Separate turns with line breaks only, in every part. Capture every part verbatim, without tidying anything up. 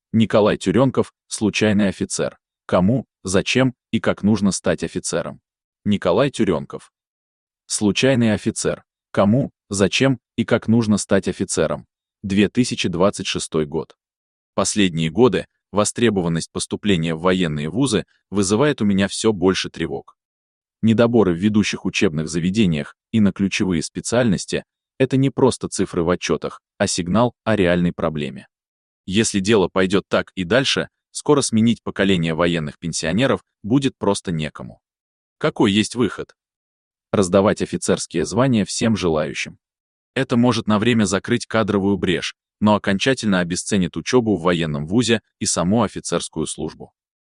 Николай Тюренков, случайный офицер. Кому, зачем и как нужно стать офицером. Николай Тюренков. Случайный офицер. Кому, зачем и как нужно стать офицером. две тысячи двадцать шестой год. Последние годы востребованность поступления в военные вузы вызывает у меня все больше тревог. Недоборы в ведущих учебных заведениях и на ключевые специальности — это не просто цифры в отчетах, а сигнал о реальной проблеме. Если дело пойдет так и дальше, скоро сменить поколение военных пенсионеров будет просто некому. Какой есть выход? Раздавать офицерские звания всем желающим. Это может на время закрыть кадровую брешь, но окончательно обесценит учебу в военном вузе и саму офицерскую службу.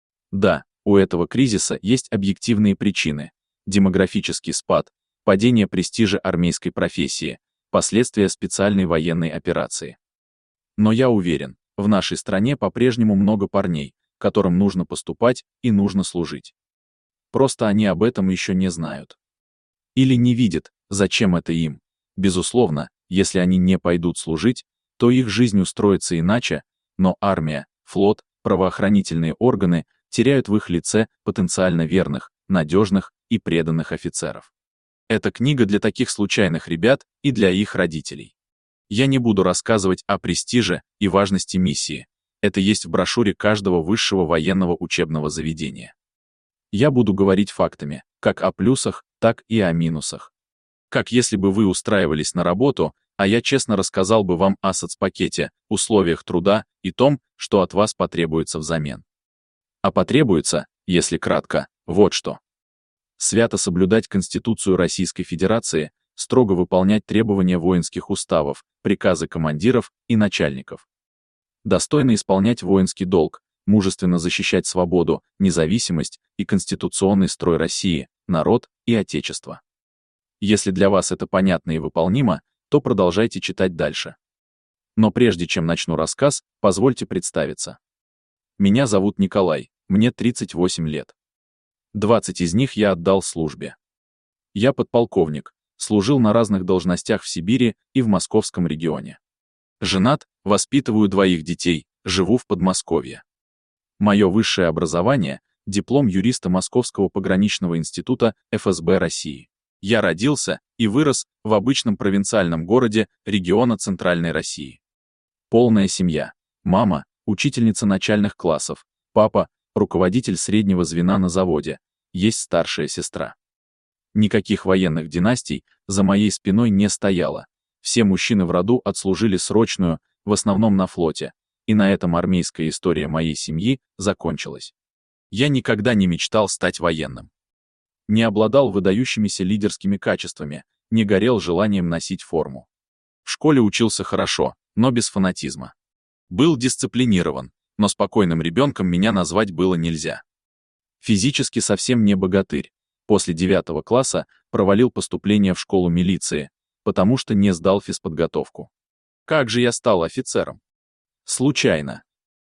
Да, у этого кризиса есть объективные причины: демографический спад, падение престижа армейской профессии, последствия специальной военной операции. Но я уверен, в нашей стране по-прежнему много парней, которым нужно поступать и нужно служить. Просто они об этом еще не знают. Или не видят, зачем это им. Безусловно, если они не пойдут служить, то их жизнь устроится иначе, но армия, флот, правоохранительные органы теряют в их лице потенциально верных, надежных и преданных офицеров. Эта книга для таких случайных ребят и для их родителей. Я не буду рассказывать о престиже и важности миссии. Это есть в брошюре каждого высшего военного учебного заведения. Я буду говорить фактами, как о плюсах, так и о минусах. Как если бы вы устраивались на работу, а я честно рассказал бы вам о соцпакете, условиях труда и том, что от вас потребуется взамен. А потребуется, если кратко, вот что. Свято соблюдать Конституцию Российской Федерации, строго выполнять требования воинских уставов, приказы командиров и начальников. Достойно исполнять воинский долг, мужественно защищать свободу, независимость и конституционный строй России, народ и Отечество. Если для вас это понятно и выполнимо, то продолжайте читать дальше. Но прежде чем начну рассказ, позвольте представиться. Меня зовут Николай, мне тридцать восемь лет. двадцать из них я отдал службе. Я подполковник, служил на разных должностях в Сибири и в Московском регионе. Женат, воспитываю двоих детей, живу в Подмосковье. Мое высшее образование — диплом юриста Московского пограничного института эф эс бэ России. Я родился и вырос в обычном провинциальном городе региона Центральной России. Полная семья. Мама — учительница начальных классов, папа — руководитель среднего звена на заводе, есть старшая сестра. Никаких военных династий за моей спиной не стояло. Все мужчины в роду отслужили срочную, в основном на флоте, и на этом армейская история моей семьи закончилась. Я никогда не мечтал стать военным. Не обладал выдающимися лидерскими качествами, не горел желанием носить форму. В школе учился хорошо, но без фанатизма. Был дисциплинирован, но спокойным ребенком меня назвать было нельзя. Физически совсем не богатырь. После девятого класса провалил поступление в школу милиции, потому что не сдал физподготовку. Как же я стал офицером? Случайно.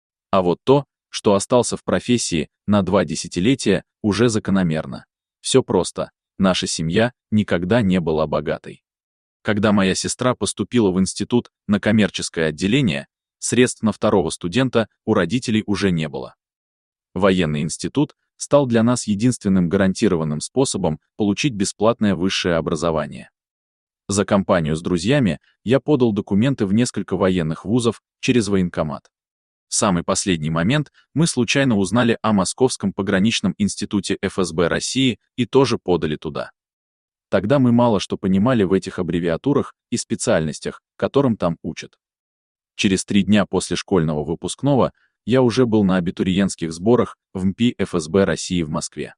А вот то, что остался в профессии на два десятилетия, уже закономерно. Все просто. Наша семья никогда не была богатой. Когда моя сестра поступила в институт на коммерческое отделение, средств на второго студента у родителей уже не было. Военный институт стал для нас единственным гарантированным способом получить бесплатное высшее образование. За компанию с друзьями я подал документы в несколько военных вузов через военкомат. В самый последний момент мы случайно узнали о Московском пограничном институте эф эс бэ России и тоже подали туда. Тогда мы мало что понимали в этих аббревиатурах и специальностях, которым там учат. Через три дня после школьного выпускного я уже был на абитуриентских сборах в эм пэ и эф эс бэ России в Москве.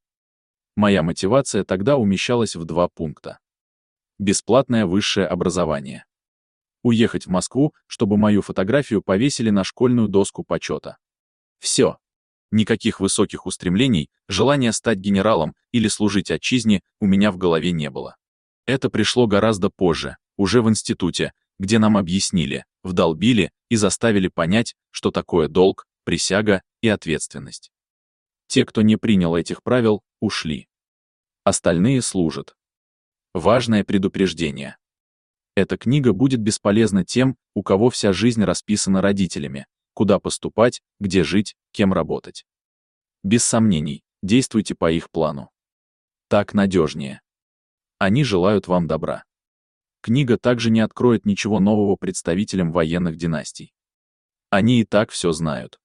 Моя мотивация тогда умещалась в два пункта. Бесплатное высшее образование. Уехать в Москву, чтобы мою фотографию повесили на школьную доску почета. Все. Никаких высоких устремлений, желания стать генералом или служить отчизне у меня в голове не было. Это пришло гораздо позже, уже в институте, где нам объяснили, вдолбили и заставили понять, что такое долг, присяга и ответственность. Те, кто не принял этих правил, ушли. Остальные служат. Важное предупреждение. Эта книга будет бесполезна тем, у кого вся жизнь расписана родителями, куда поступать, где жить, кем работать. Без сомнений, действуйте по их плану. Так надежнее. Они желают вам добра. Книга также не откроет ничего нового представителям военных династий. Они и так все знают.